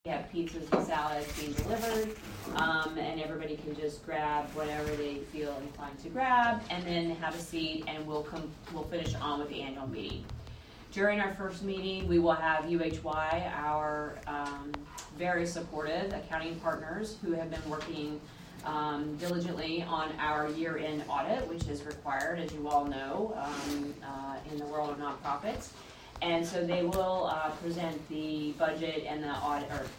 We have pizzas and salads being delivered, and everybody can just grab whatever they feel inclined to grab, and then have a seat, and we'll finish on with the annual meeting. During our first meeting, we will have UHY, our very supportive accounting partners who have been working diligently on our year-end audit, which is required, as you all know, in the world of nonprofits. And so they will present the budget and the audit, or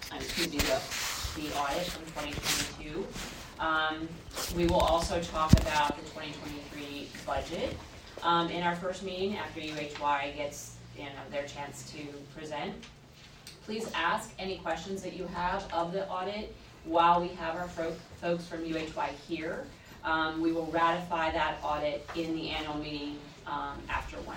the audit from 2022. We will also talk about the 2023 budget in our first meeting after UHY gets their chance to present. Please ask any questions that you have of the audit while we have our folks from UHY here. We will ratify that audit in the annual meeting after 1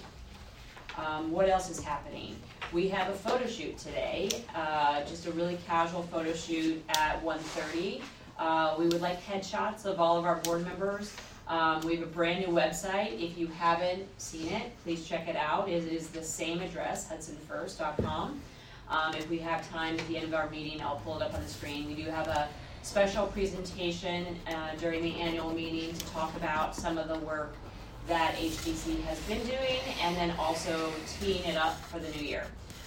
p.m. What else is happening? We have a photo shoot today, just a really casual photo shoot at 1:30. We would like headshots of all of our board members. We have a brand new website. If you haven't seen it, please check it out. It is the same address, hudsonfirst.com. If we have time at the end of our meeting, I'll pull it up on the screen. We do have a special presentation during the annual meeting to talk about some of the work that HDC has been doing, and then also teeing it up for the new year.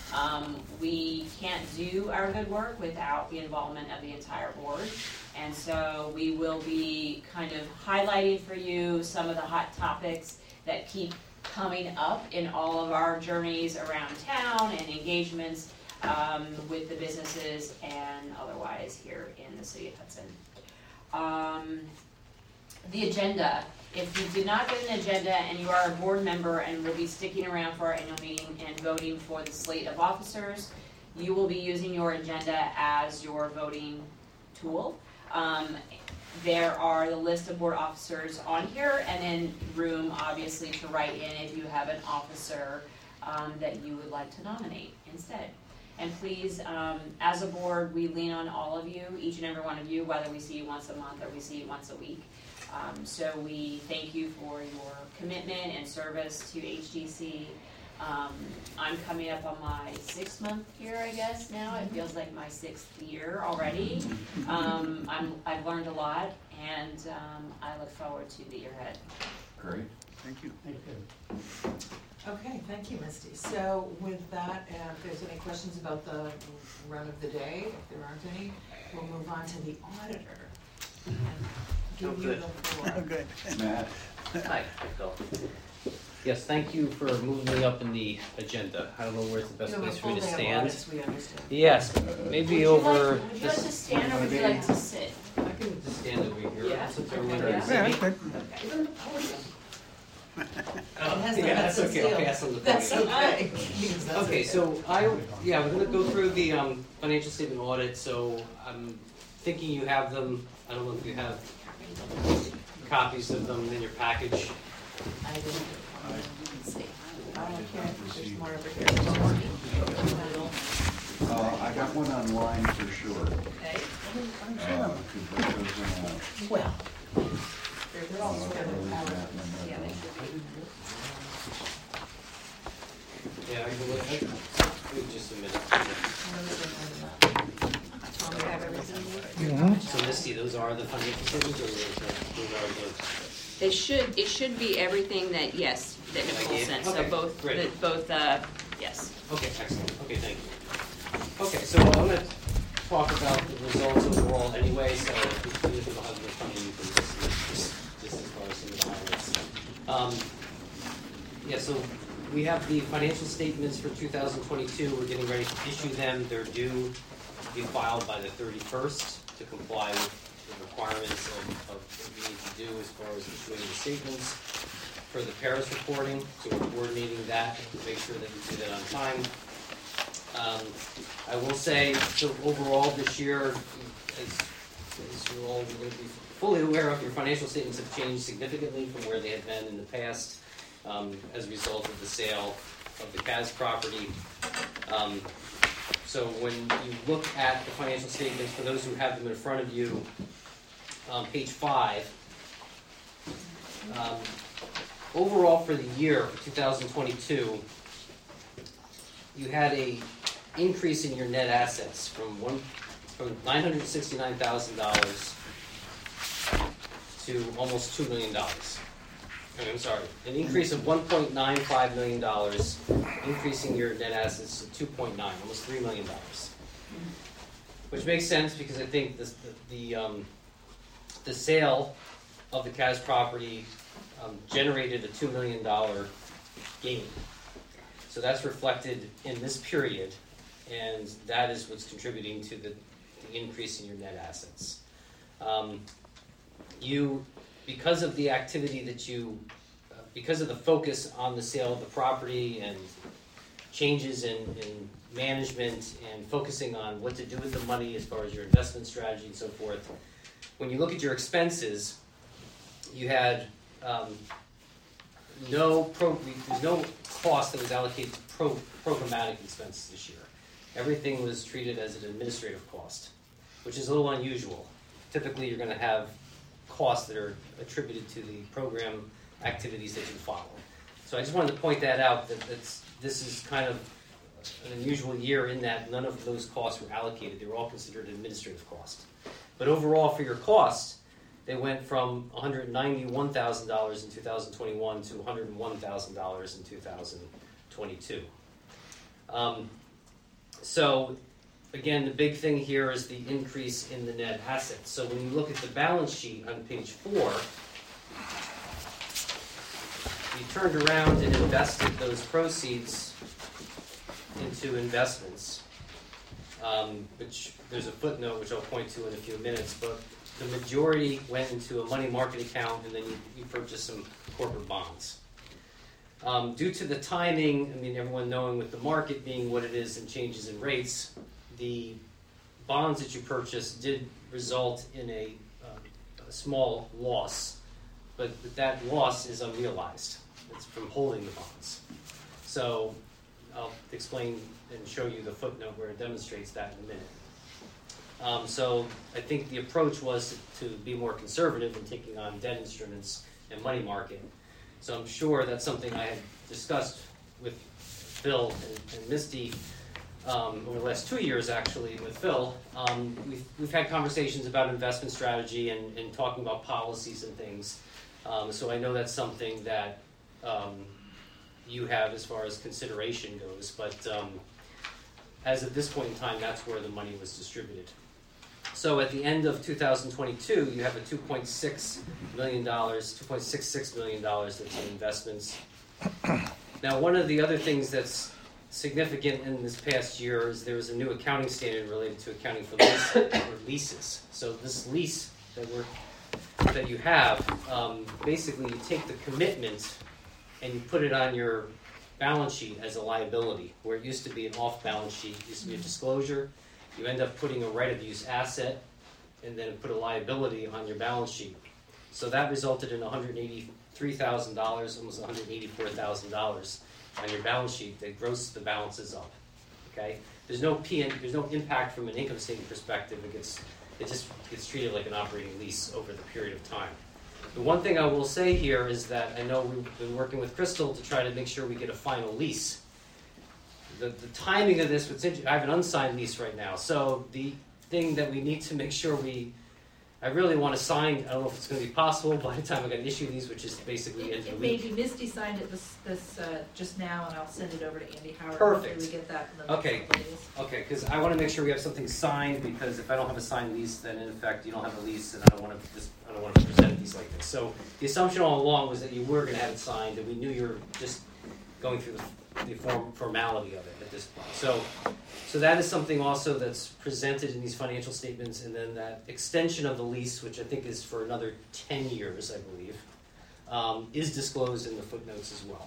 We can't do our good work without the involvement of the entire board, and so we will be kind of highlighting for you some of the hot topics that keep coming up in all of our journeys around town and engagements with the businesses and otherwise here in the city of Hudson. The agenda. If you did not get an agenda and you are a board member and will be sticking around for our annual meeting and voting for the slate of officers, you will be using your agenda as your voting tool. There are the list of board officers on here, and then room, obviously, to write in if you have an officer that you would like to nominate instead. And please, as a board, we lean on all of you, each and every one of you, whether we see you once a month or we see you once a week. So we thank you for your commitment and service to HDC. I'm coming up on my 6th month here, I guess, now. It feels like my 6th year already. I've learned a lot, and I look forward to the year ahead. Great. Thank you. Thank you. Okay, thank you, Misty. So with that, if there's any questions about the run of the day, if there aren't any, we'll move on to the auditor. And give you the floor. Good. Matt. Hi, Phil. Yes, thank you for moving me up in the agenda. I don't know where's the best place for me to stand. Audits, we understand. Yes, maybe over Would you like to stand or would you like to sit? I can just stand over here. Yeah. Since everyone Okay. can Yeah, see that's me. good. Oh, has the yeah, that's Hudson okay. seal. I'll pass on the That's podium. okay. Because that's Okay, so we're going to go through the financial statement audit. So I'm thinking you have them. I don't know if you have copies of them in your package. I didn't see. I don't care. There's more over here. I got one online for sure. Okay. Well, they're all together. Yeah, they should be. Yeah, I can look at it. Wait just a minute. Tom, you have everything? So Misty, those are the financial statements, or those are the... It should be everything that, yes, that Nicole sent. So Okay, both, great. yes. Okay, excellent. Okay, thank you. Okay, so I'm going to talk about the results overall anyway, so if you don't have the front of you can just as far as some of the highlights. Yeah, so we have the financial statements for 2022. We're getting ready to issue them. They're due to be filed by the 31st to comply with the requirements of what we need to do as far as issuing the statements for the Paris reporting. So we're coordinating that to make sure that we do that on time. I will say, so overall this year, as you're all going to be fully aware of, your financial statements have changed significantly from where they had been in the past as a result of the sale of the CAS property. So when you look at the financial statements, for those who have them in front of you, page 5, overall for the year 2022, you had a increase in your net assets from $969,000 to almost $2 million. I'm sorry, an increase of $1.95 million, increasing your net assets to 2.9, almost $3 million. Which makes sense because I think the sale of the CAS property generated a $2 million gain. So that's reflected in this period, and that is what's contributing to the increase in your net assets. Because of the activity that because of the focus on the sale of the property and changes in management and focusing on what to do with the money as far as your investment strategy and so forth, when you look at your expenses, you had there's no cost that was allocated to programmatic expenses this year. Everything was treated as an administrative cost, which is a little unusual. Typically, you're going to have costs that are attributed to the program activities that you follow. So I just wanted to point that out, that this is kind of an unusual year in that none of those costs were allocated. They were all considered administrative costs. But overall, for your costs, they went from $191,000 in 2021 to $101,000 in 2022. So, again, the big thing here is the increase in the net assets. So when you look at the balance sheet on page 4, you turned around and invested those proceeds into investments, which there's a footnote which I'll point to in a few minutes, but the majority went into a money market account, and then you purchased some corporate bonds. Due to the timing, everyone knowing with the market being what it is and changes in rates, the bonds that you purchased did result in a small loss, but that loss is unrealized. It's from holding the bonds. So I'll explain and show you the footnote where it demonstrates that in a minute. So I think the approach was to be more conservative in taking on debt instruments and money market. So I'm sure that's something I had discussed with Phil and Misty over the last 2 years, actually, with Phil. We've had conversations about investment strategy and talking about policies and things. So I know that's something that you have as far as consideration goes. But as of this point in time, that's where the money was distributed. So at the end of 2022, you have a $2.66 million that's in investments. Now, one of the other things that's significant in this past year is there was a new accounting standard related to accounting for leases. So this lease that you have, basically you take the commitment and you put it on your balance sheet as a liability, where it used to be an off-balance sheet. It used to be a disclosure. You end up putting a right-of-use asset and then put a liability on your balance sheet. So that resulted in $183,000, almost $184,000 on your balance sheet that grosses the balances up. Okay, there's no impact from an income statement perspective. It just gets treated like an operating lease over the period of time. The one thing I will say here is that I know we've been working with Crystal to try to make sure we get a final lease. The timing of this, I have an unsigned lease right now, so the thing that we need to make sure I really want to sign, I don't know if it's going to be possible by the time I'm going to issue these, which is basically the end of the week. Maybe Misty signed it this just now, and I'll send it over to Andy Howard. Perfect. Hopefully we get that in the Okay. next couple days. Okay, because I want to make sure we have something signed, because if I don't have a signed lease, then in effect you don't have a lease, and I don't want to present these like this. So the assumption all along was that you were going to have it signed, and we knew you were just going through the formality of it at this point. So that is something also that's presented in these financial statements, and then that extension of the lease, which I think is for another 10 years, I believe, is disclosed in the footnotes as well.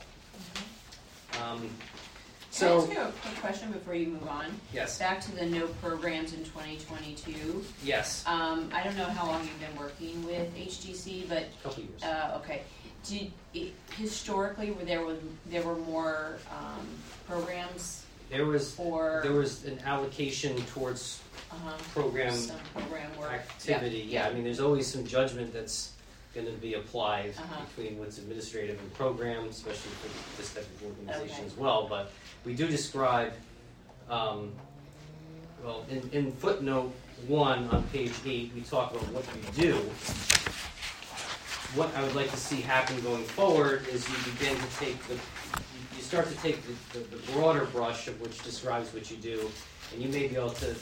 Can I So ask you a quick question before you move on? yes, Back to the no programs in 2022. yes, I don't know how long you've been working with HGC, but a couple years. okay. Historically, there were more programs There was or an allocation towards program some program work activity. Yeah. I mean, there's always some judgment that's going to be applied Uh-huh. between what's administrative and program, especially for this type of organization Okay. as well. But we do describe Well, in footnote 1 on page 8, we talk about what you do. What I would like to see happen going forward is you begin to take you start to take the broader brush of which describes what you do, and you may be able to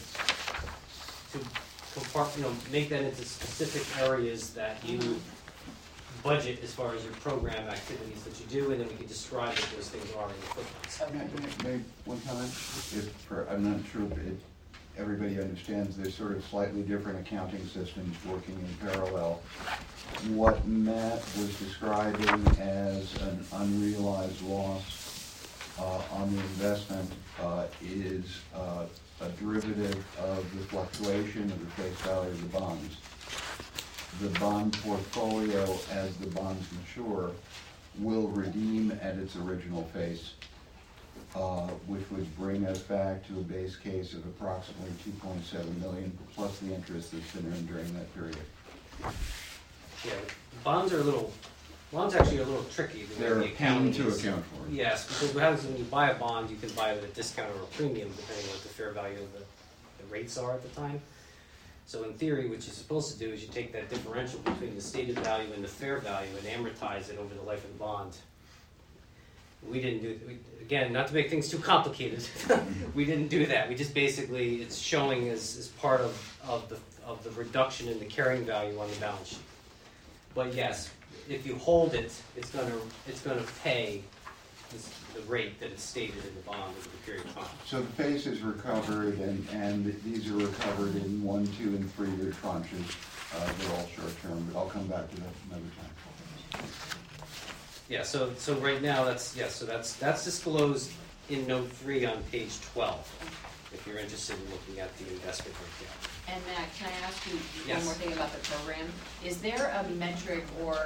make that into specific areas that you budget as far as your program activities that you do, and then we can describe what those things are in the footnotes. May one comment? I'm not sure if everybody understands, there's sort of slightly different accounting systems working in parallel. What Matt was describing as an unrealized loss on the investment is a derivative of the fluctuation of the face value of the bonds. The bond portfolio, as the bonds mature, will redeem at its original face, which would bring us back to a base case of approximately $2.7 million plus the interest that's been earned during that period. Yeah, bonds actually are a little tricky. They're a pain to account for. Yes, because what happens when you buy a bond, you can buy it at a discount or a premium depending on what the fair value of the rates are at the time. So in theory, what you're supposed to do is you take that differential between the stated value and the fair value and amortize it over the life of the bond. We didn't do again, not to make things too complicated. We didn't do that. We just basically, it's showing as part of the reduction in the carrying value on the balance sheet. But yes, if you hold it, it's gonna pay the rate that is stated in the bond over the period of time. So the face is recovered, and these are recovered in 1, 2, and 3-year tranches. They're all short term, but I'll come back to that another time. Yeah. So right now that's disclosed in note 3 on page 12. If you're interested in looking at the investment breakdown. And Matt, can I ask you Yes. one more thing about the program? Is there a metric or,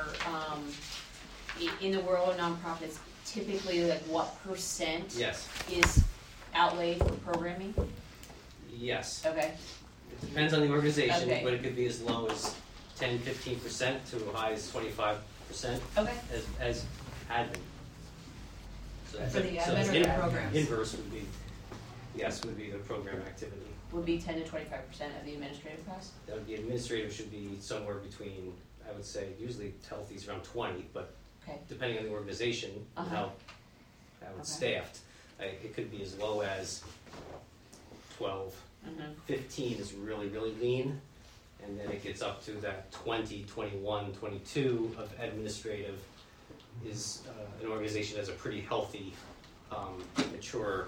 in the world of nonprofits, typically like what percent Yes. is outlaid for programming? Yes. Okay, It depends on the organization, Okay. but it could be as low as 10-15% to as high as 25% okay. as admin. So For the so admin or in- the programs? Inverse would be the program activity. Would be 10 to 25% of the administrative cost? That would be administrative should be somewhere between, I would say, usually healthy is around 20, but Okay, depending on the organization and how it's staffed, it could be as low as 12. 15 is really, really lean, and then it gets up to that 20, 21, 22 of administrative is an organization that's a pretty healthy, mature,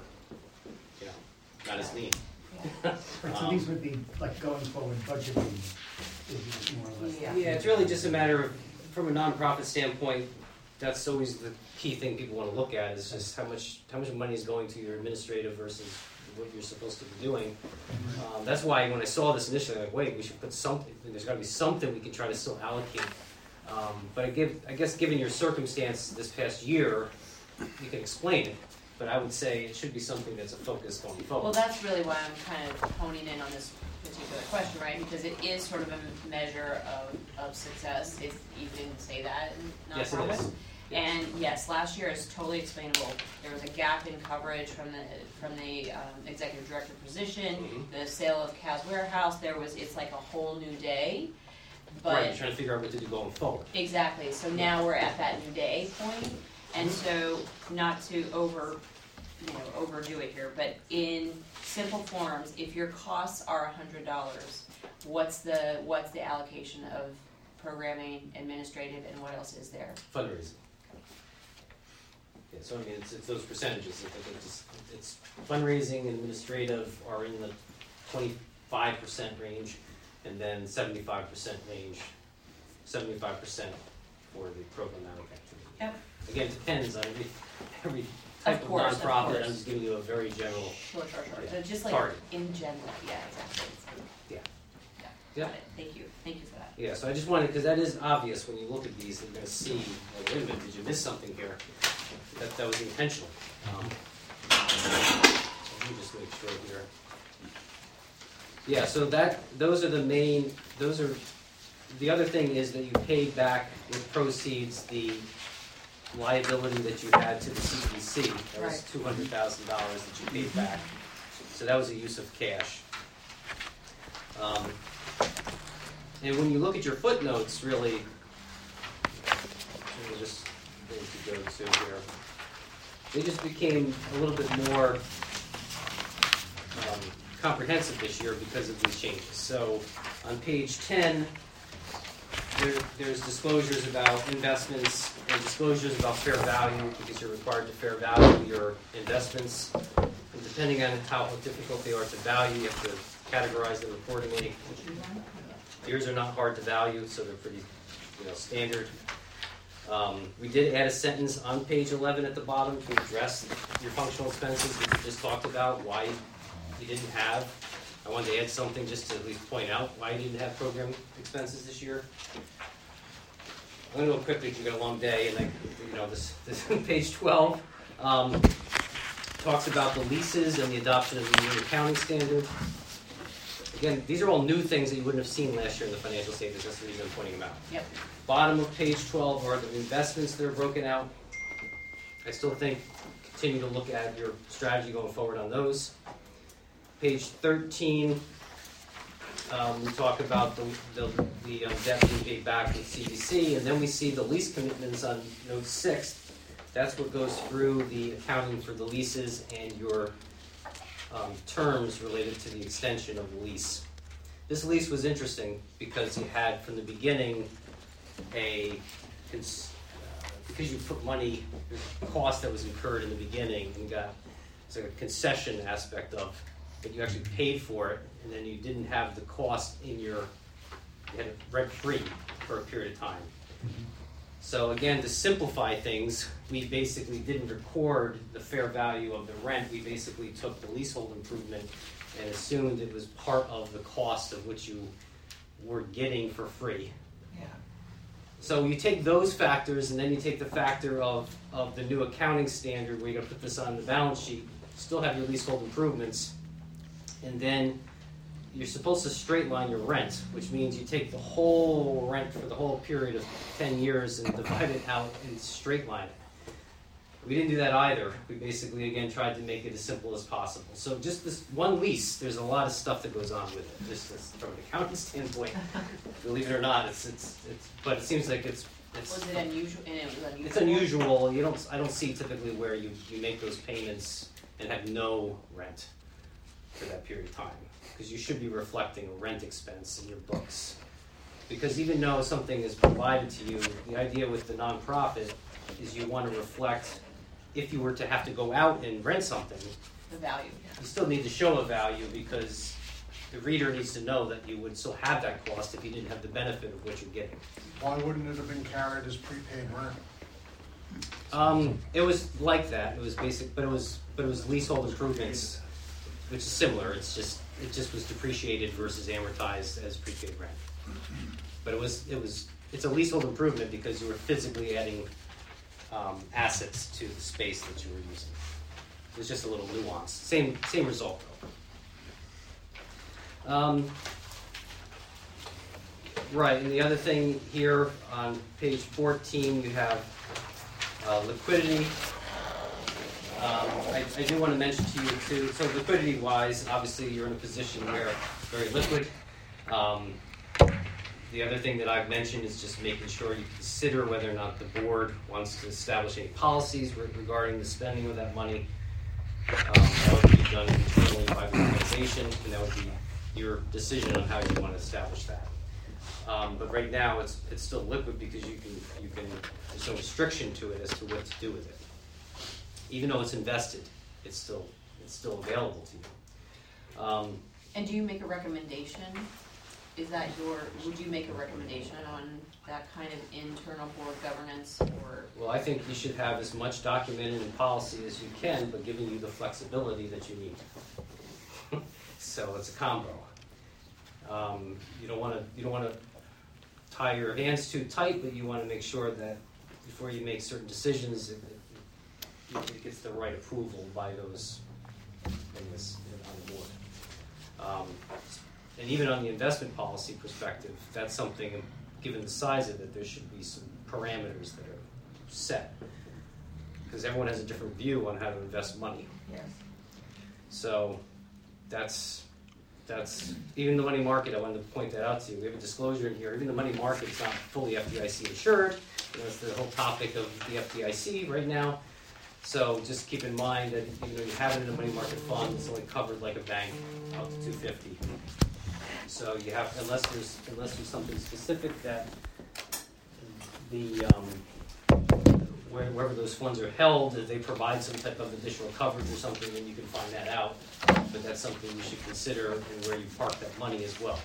not as lean. Right, so these would be like going forward budgeting is more or less. Yeah. Yeah, it's really just a matter of, from a nonprofit standpoint, that's always the key thing people want to look at is just how much money is going to your administrative versus what you're supposed to be doing. That's why when I saw this initially, I'm like, wait, we should put something. There's got to be something we can try to still allocate. But I guess given your circumstance this past year, you can explain it. But I would say it should be something that's a focus going forward. well, that's really why I'm kind of honing in on this particular question, right? Because it is sort of a measure of success, if you can say that in Yes, it nonprofits. is. And yes, last year is totally explainable. There was a gap in coverage from the executive director position, Mhm. the sale of Cal's Warehouse. It's like a whole new day. But Right, you're trying to figure out what to do going forward. exactly. So now we're at that new day point, and so not to overdo it here, but in simple forms, if your costs are $100, what's the allocation of programming, administrative, and what else is there? Fundraising. Yeah, so I mean, it's those percentages. It's fundraising, administrative are in the 25% range, and then 75% range, 75% for the programmatic activity. Yep. Again, it depends on every type of course, of nonprofit. course. I'm just giving you a very general. Sure. Yeah. So just like Target. in general, yeah, exactly. Yeah. Yeah, Yeah. got it. Thank you for that. Yeah, so I just wanted, because that is obvious when you look at these, you're going to see, well, wait a minute, did you miss something here? That was intentional. Let me just make sure here. Yeah, so those are the other thing is that you paid back with proceeds the liability that you had to the CPC. That was $200,000 that you paid back. So that was a use of cash. And when you look at your footnotes, really, let me just go to here. They just became a little bit more comprehensive this year because of these changes. So on page 10, there's disclosures about investments and disclosures about fair value, because you're required to fair value your investments. And depending on how difficult they are to value, you have to categorize them accordingly. Yours are not hard to value, so they're pretty, standard. We did add a sentence on page 11 at the bottom to address your functional expenses that we just talked about, why you didn't have. I wanted to add something just to at least point out why you didn't have program expenses this year. I'm going to go quickly because we've got a long day, and this page 12 talks about the leases and the adoption of the new accounting standard. Again, these are all new things that you wouldn't have seen last year in the financial statements. That's the reason I'm pointing them out. Yep. Bottom of page 12 are the investments that are broken out. I still think continue to look at your strategy going forward on those. Page 13, we talk about the debt being paid back with CDC, and then we see the lease commitments on note 6. That's what goes through the accounting for the leases and your terms related to the extension of the lease. This lease was interesting because you had from the beginning because you put money, the cost that was incurred in the beginning, and it's like a concession aspect of that you actually paid for it, and then you didn't have the cost you had it rent-free for a period of time. So again, to simplify things, we basically didn't record the fair value of the rent. We basically took the leasehold improvement and assumed it was part of the cost of which you were getting for free. Yeah. So you take those factors, and then you take the factor of the new accounting standard where you're going to put this on the balance sheet, still have your leasehold improvements, and then you're supposed to straight line your rent, which means you take the whole rent for the whole period of 10 years and divide it out and straight line it. We didn't do that either. We basically, again, tried to make it as simple as possible. So just this one lease, there's a lot of stuff that goes on with it, just from an accounting standpoint. Believe it or not, but it seems like it's Was it unusual? And it was unusual. It's unusual. I don't see typically where you make those payments and have no rent for that period of time, because you should be reflecting a rent expense in your books. Because even though something is provided to you, the idea with the nonprofit is you want to reflect, if you were to have to go out and rent something, The value. you still need to show a value, because the reader needs to know that you would still have that cost if you didn't have the benefit of what you're getting. Why wouldn't it have been carried as prepaid rent? It was like that. It was basic, but it was leasehold improvements, which is similar. It just was depreciated versus amortized as prepaid rent. But it's a leasehold improvement because you were physically adding assets to the space that you were using. It was just a little nuance. Same result though. Right, and the other thing here on page 14, you have liquidity. I do want to mention to you too, so liquidity-wise, obviously you're in a position where it's very liquid. The other thing that I've mentioned is just making sure you consider whether or not the board wants to establish any policies regarding the spending of that money. That would be done internally by the organization, and that would be your decision on how you want to establish that. But right now, it's still liquid because you can there's no restriction to it as to what to do with it. Even though it's invested, it's still available to you. And do you make a recommendation? Would you make a recommendation on that kind of internal board governance, or? Well, I think you should have as much documented in policy as you can, but giving you the flexibility that you need. So it's a combo. You don't want to tie your hands too tight, but you want to make sure that before you make certain decisions, it gets the right approval by those on the board. And even on the investment policy perspective, that's something, given the size of it, there should be some parameters that are set. Because everyone has a different view on how to invest money. Yes. So that's even the money market. I wanted to point that out to you. We have a disclosure in here. Even the money market is not fully FDIC insured. It's the whole topic of the FDIC right now. So just keep in mind that even though you have it in a money market fund, it's only covered like a bank up to $250. So you have, unless there's something specific that the wherever those funds are held, if they provide some type of additional coverage or something, then you can find that out. But that's something you should consider in where you park that money as well.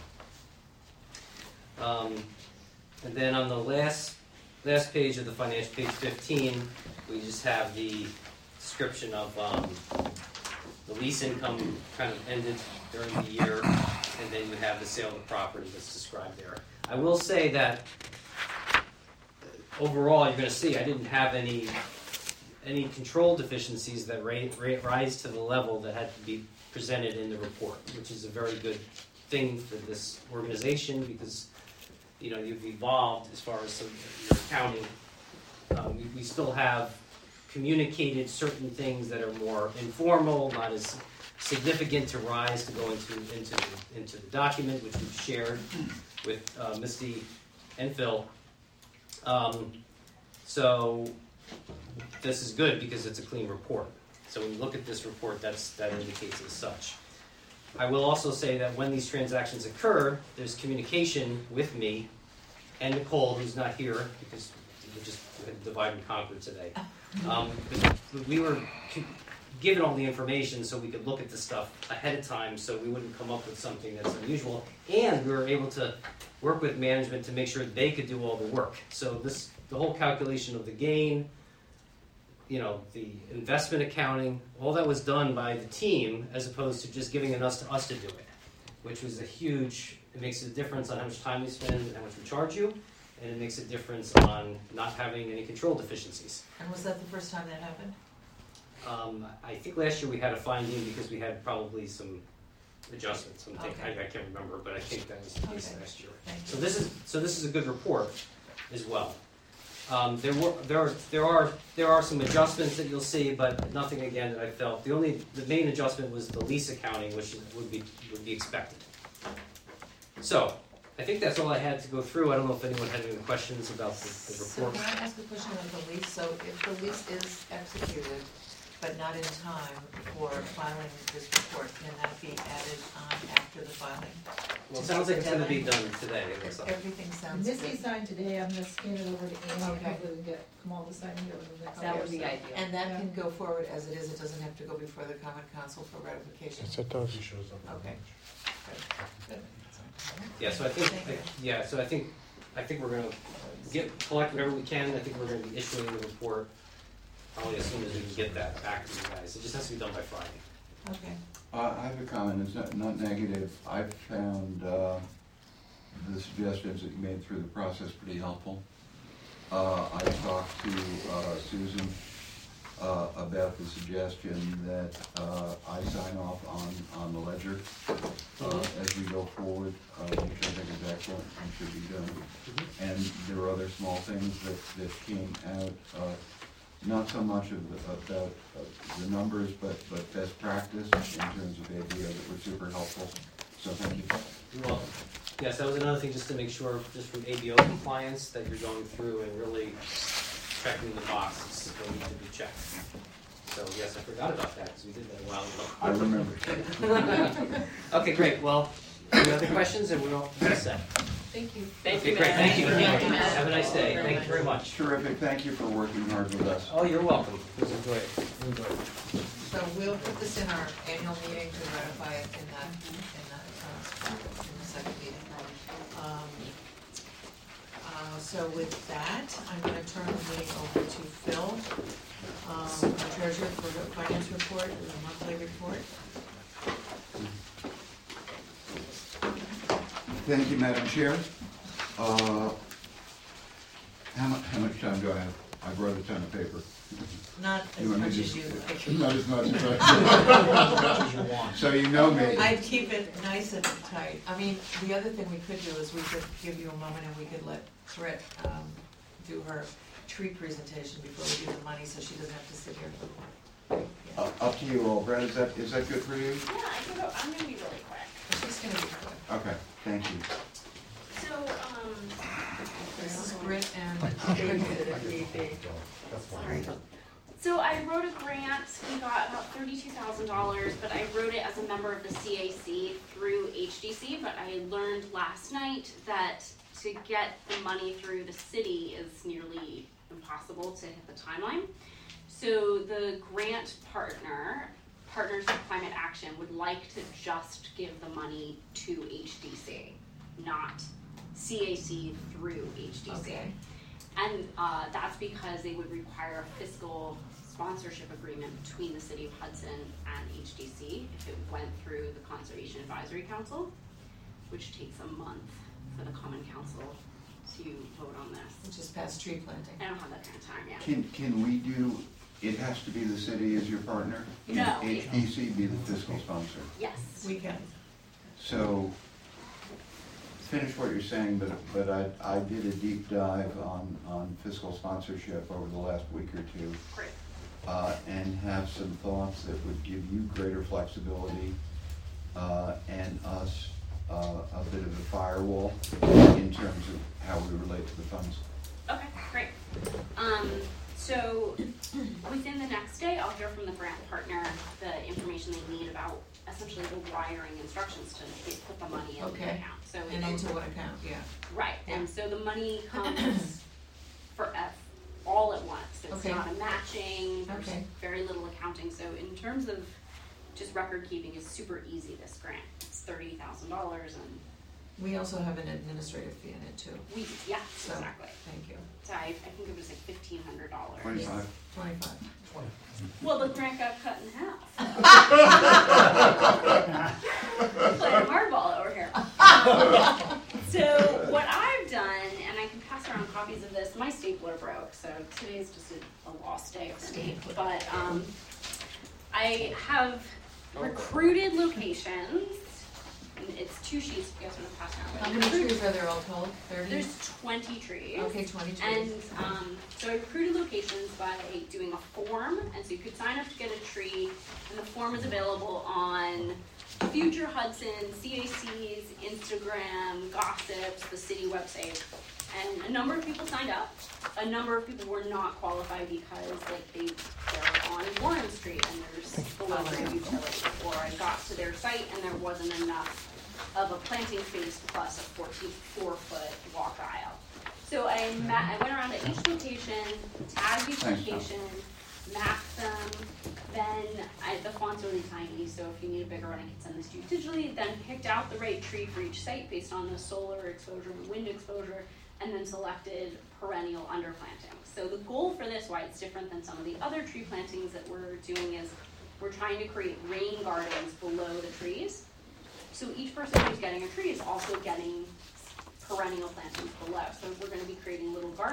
And then on the last page of the financial, page 15, we just have the description of the lease income kind of ended during the year, and then you have the sale of the property that's described there. I will say that overall, you're going to see I didn't have any control deficiencies that rise to the level that had to be presented in the report, which is a very good thing for this organization because you've evolved as far as your accounting. We still have communicated certain things that are more informal, not as significant to rise to go into the document, which we've shared with Misty and Phil. So this is good because it's a clean report. So when you look at this report, that indicates as such. I will also say that when these transactions occur, there's communication with me and Nicole, who's not here because we just divide and conquer today. We were given all the information so we could look at the stuff ahead of time so we wouldn't come up with something that's unusual. And we were able to work with management to make sure they could do all the work. So the whole calculation of the gain, the investment accounting, all that was done by the team as opposed to just giving it to us to do it, which was it makes a difference on how much time we spend and how much we charge you, and it makes a difference on not having any control deficiencies. And was that the first time that happened? I think last year we had a finding because we had probably some adjustments. Okay. I can't remember, but I think that was the case last year. Thank you. So this is a good report as well. There are some adjustments that you'll see, but nothing again that I felt. The main adjustment was the lease accounting, which would be expected. So I think that's all I had to go through. I don't know if anyone had any questions about the report. So can I ask a question about the lease? So if the lease is executed, but not in time for filing this report, can that be added on after the filing? Well, it sounds like it's going to be done today. It looks like. Everything sounds Misty good. signed today, I'm gonna scan it over to Amy, and Okay. hopefully we can get Kamal to sign here within the next That day or would be so. ideal. And that Yeah. can go forward as it is, it doesn't have to go before the Common Council for ratification? Yes, it does. He shows up. Okay. Good. Yeah, so I think we're going to collect whatever we can. I think we're going to be issuing the report probably as soon as we can get that back to you guys. It just has to be done by Friday. Okay. I have a comment, it's not negative. I've found the suggestions that you made through the process pretty helpful. I talked to Susan about the suggestion that I sign off on the ledger as we go forward, which I think is excellent and should be done. And there were other small things that came out, not so much about the numbers, but best practice in terms of ABO that were super helpful. So thank you. You're welcome. Yes, that was another thing just to make sure, just from ABO compliance, that you're going through and really checking the boxes that need to be checked. So yes, I forgot about that because we did that a while ago. I remember. Okay, great. Well, any other questions? And we're all set. Thank you. Thank Okay, you, great. Matt. Thank you. Thank you, Matt. Have a nice day. Thank you very much. Terrific, thank you for working hard with us. Oh, you're welcome. Please enjoy it. So we'll put this in our annual meeting to ratify it in the second meeting. So with that, I'm gonna turn the meeting over to Phil, our treasurer, for the finance report, the monthly report. Thank you, Madam Chair. How much time do I have? I brought a ton of paper. Not as You want me much to as you just- like. Not as much as I. So you know me. I'd keep it nice and tight. I mean, the other thing we could do is we could give you a moment and we could let Britt do her tree presentation before we do the money, so she doesn't have to sit here. Yeah. Up to you all. Brad, is that good for you? Yeah, I'm gonna be really quick. She's gonna be quick. Okay, thank you. So, This is Grit and So I wrote a grant, we got about $32,000, but I wrote it as a member of the CAC through HDC, but I learned last night that to get the money through the city is nearly impossible to hit the timeline. So the grant Partners for Climate Action, would like to just give the money to HDC, not CAC through HDC. Okay. And that's because they would require a fiscal sponsorship agreement between the City of Hudson and HDC if it went through the Conservation Advisory Council, which takes a month for the Common Council to vote on this. which is past tree planting. I don't have that kind of time yet. Can we do, it has to be the city as your partner? No. And HDC be the fiscal sponsor? Yes. We can. So, finish what you're saying, but I did a deep dive on fiscal sponsorship over the last week or two. Great. And have some thoughts that would give you greater flexibility, and us, a bit of a firewall in terms of how we relate to the funds. Okay, great. So within the next day, I'll hear from the grant partner the information they need about essentially the wiring instructions to put the money in the Okay. account. So And into what account, yeah. right, Yeah. and so the money comes for all at once. It's Okay. not a matching. There's Okay. very little accounting. So in terms of just record keeping, is super easy. This grant, it's $30,000, and We also have an administrative fee in it too. yeah, So, exactly. thank you. So I think it was like $1,500. 25. 25. Well, the grant got cut in half. Playing hardball over here. So what I've done, and I can pass around copies of this. My stapler broke, so today's just a lost day for me. But I have recruited locations. And it's 2 sheets. You guys want to pass around? How many trees are there all told? 30? There's 20 trees. Okay, 20 trees. And so I recruited locations by doing a form, and so you could sign up to get a tree, and the form is available on Future Hudson, CAC's Instagram, Gossips, the city website. And a number of people signed up. A number of people were not qualified because they're on Warren Street and there's below grade utility. Or I got to their site and there wasn't enough of a planting space plus a 4-foot walk aisle. So I went around to each location, tagged each Thanks, Tom. location, mapped them, then the font's really tiny, so if you need a bigger one, I can send this to you digitally, then picked out the right tree for each site based on the solar exposure and wind exposure, and then selected perennial underplanting. So the goal for this, why it's different than some of the other tree plantings that we're doing, is we're trying to create rain gardens below the trees. So each person who's getting a tree is also getting perennial plantings below. So we're going to be creating little gardens